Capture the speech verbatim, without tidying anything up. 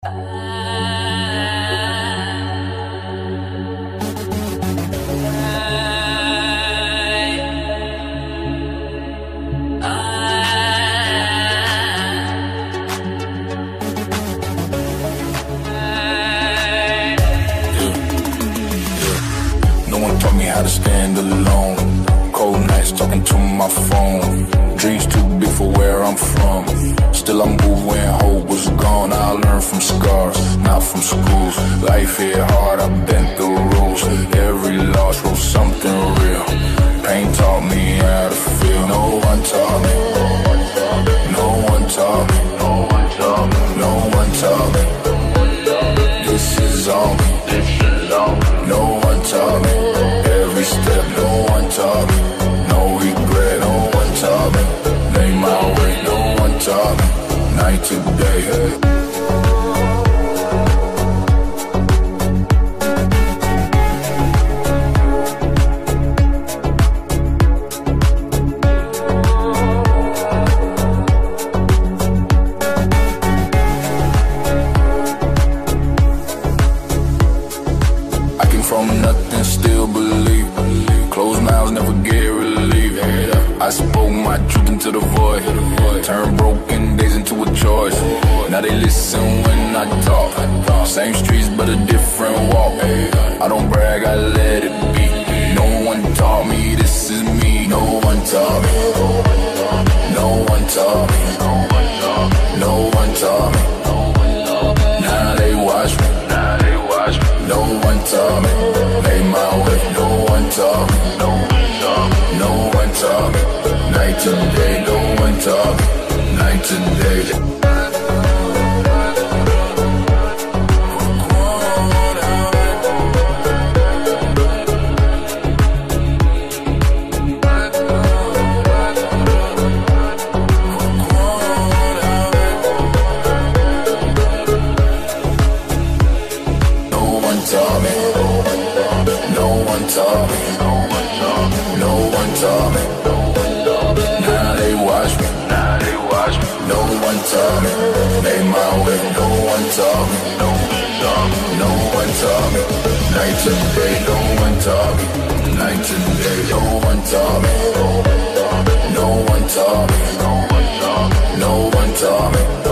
How to stand alone. Cold nights talking to my phone. Dreams too big for where I'm from. Still I move when hope was gone. I learned from scars, not from schools. Life hit hard, I bent the rules. Every loss wrote something real. Pain taught me how to feel. No one taught me. No one taught me. No one taught me. No one taught me. This is all me. This is all me. No one taught me. Every step, no one taught me. No regret, no one taught me. Made my way, no one taught me. Night to day, hey. From nothing, still believe. Closed mouths never get relief. I spoke my truth into the void. Turned broken days into a choice. Now they listen when I talk. Same streets but a different walk. I don't brag, I let it be. No one taught me this is me. No one taught me. No one taught me. No one taught me. Now they watch me. No one taught me. Made my way. No one taught me. No one taught me. No one taught me. Night to day. No one taught me. Night to day. Taught me. No one taught me. No one taught me. Now they watch me. Now they watch me. No one taught me. Made my way. No one taught me. No one taught me. No one taught me. Night to day. No one taught me. Night to day. No one taught me. No one taught me. No one taught me. No one taught me.